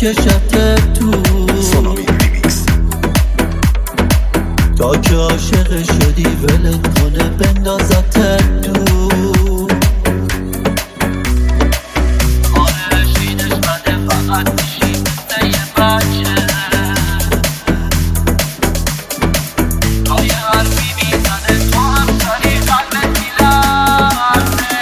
بکشت تو تا که عاشق شدی ولت کنه بندازت تو. آرشینش بده فقط میشی مثل یه بچه تا یه حرفی میزنه تو هم سری قلبت میلرزه.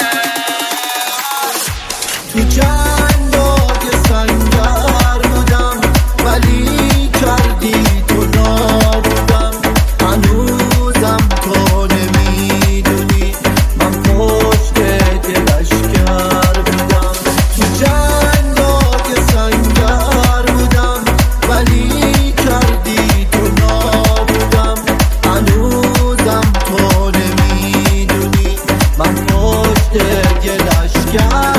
تو جنگای سنگر بودم ولی کردی تو نابودم. هنوزم تو نمیدونی من پشت لشکر بودم. تو جنگای سنگر بودم ولی کردی تو نابودم. هنوزم تو نمیدونی من پشت لشکر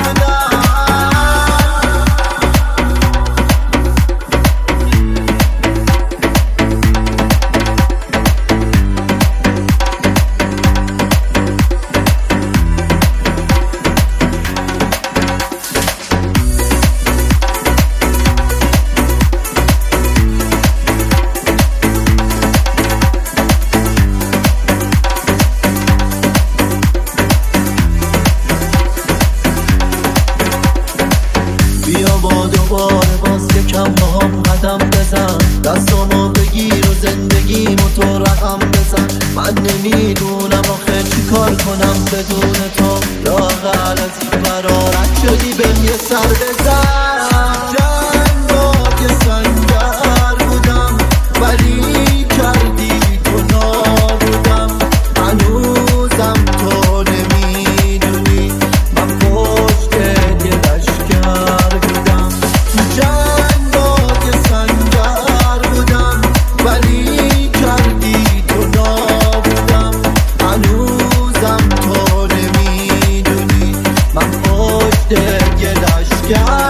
دوباره باز یکم با هم قدم بزن. دستامو بگیر و زندگیمو تو رقم بزن. من نمیدونم آخه چی کار کنم بدون تو. لااقل از این برارت شدی بهم یه سر بزن. جنگای سنگر بودم ولی کردی تو نابودم. هنوزم تو نمیدونی من پشت لشکر بودم. جنگای سنگر بودم ولی کردی تو نابودم. هنوزم تو نمیدونی من پشت لشکر